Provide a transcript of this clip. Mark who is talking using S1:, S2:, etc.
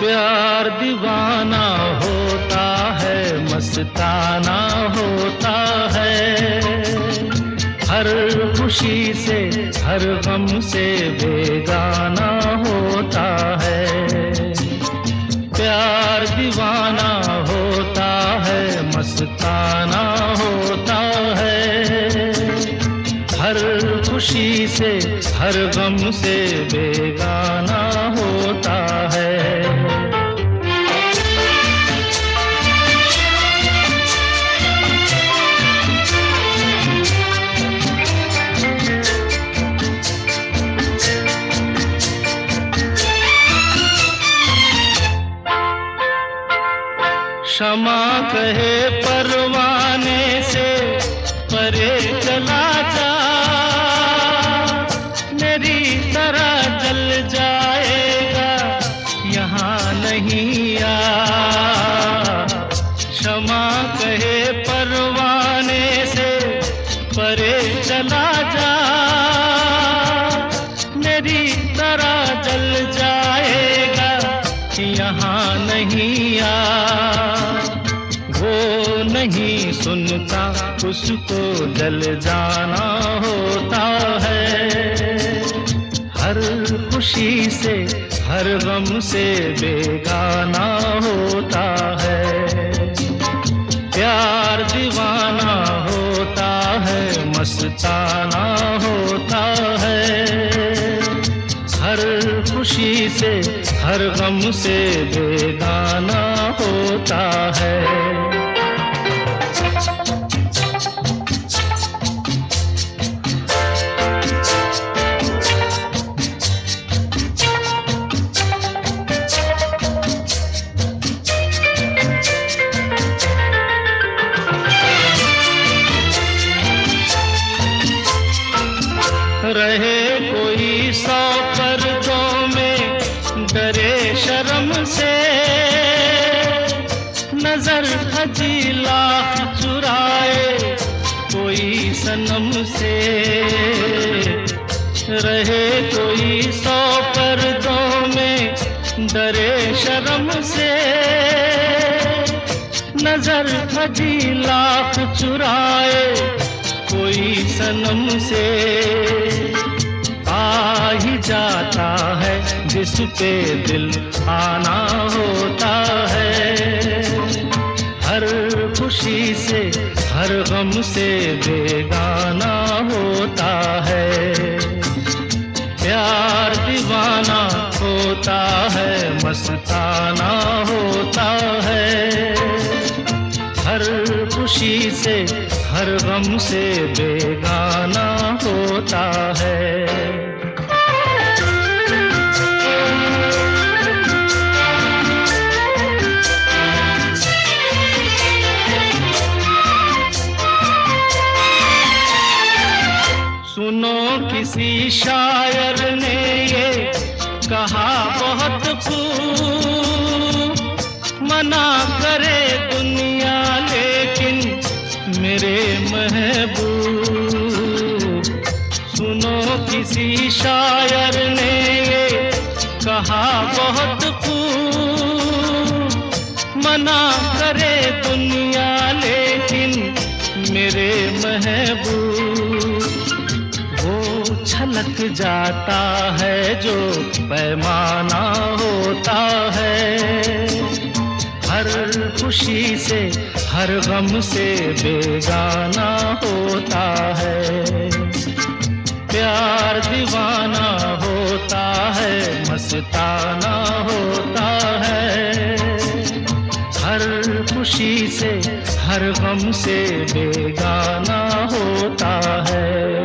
S1: प्यार दीवाना होता है, मस्ताना होता है। हर खुशी से हर गम से बेगाना होता है। प्यार दीवाना होता है, मस्ताना होता है। हर खुशी से हर गम से बेगाना होता है। क्षमा कहे परवाने से परे चला जा, मेरी तरह जल जाएगा यहाँ नहीं आ। क्षमा कहे परवाने से परे चला जा, मेरी तरह जल जाएगा यहाँ नहीं आ। वो नहीं सुनता उसको जल जाना होता है। हर खुशी से हर गम से बेगाना होता है। प्यार दीवाना होता है, मस्ताना होता है। हर खुशी से हर गम से बेगाना होता है। रहे कोई 100 पर्दों में, डरे शर्म से, नजर हजी लाख चुराए कोई सनम से। रहे कोई 100 पर्दों में, डरे शर्म से, नजर हजी लाख चुराए कोई सनम से। आ ही जाता है जिस पे दिल आना होता है। हर खुशी से हर गम से बेगाना होता है। प्यार दीवाना होता है, मस्ताना होता है। हर खुशी से हर गम से बेगाना होता है। सुनो किसी शायर ने ये कहा बहुत खूब, मना करे दुनिया लेकिन मेरे महबूब। सुनो किसी शायर ने ये कहा बहुत खूब, मना करे दुनिया लेकिन मेरे महबूब। वो छलक जाता है जो पैमाना होता है। हर खुशी से हर गम से बेगाना होता है। प्यार दीवाना होता है, मस्ताना होता है। हर खुशी से हर गम से बेगाना होता है।